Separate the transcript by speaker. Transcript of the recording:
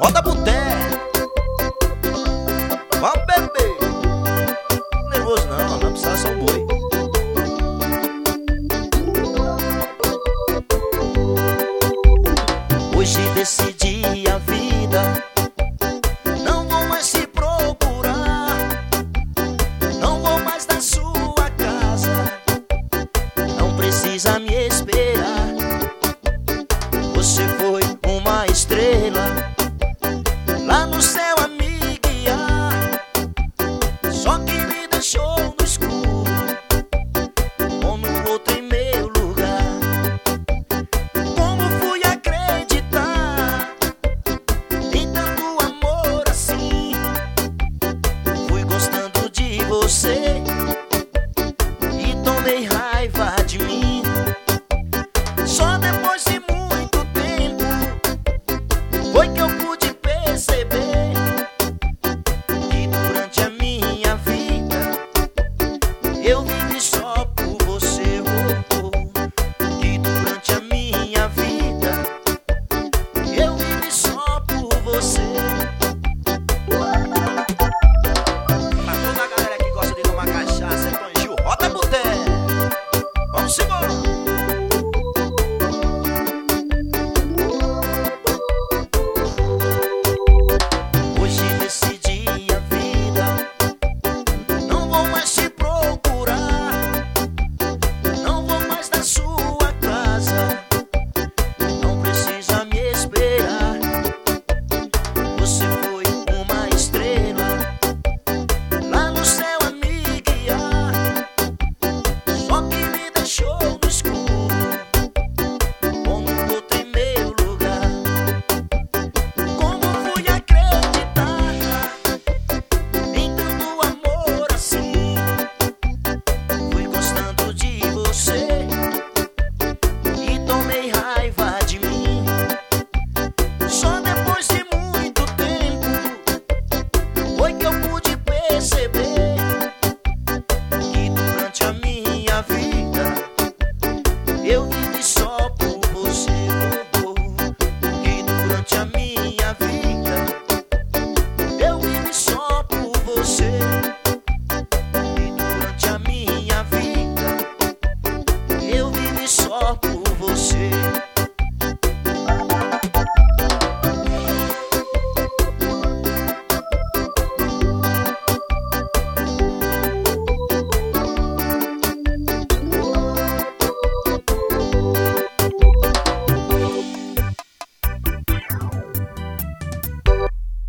Speaker 1: Roda boté. Vamos beber. Nervoso não precisa só um boi. Hoje decidi a vida, não vou mais se procurar, não vou mais na sua casa, não precisa me esperar. Você foi uma estrela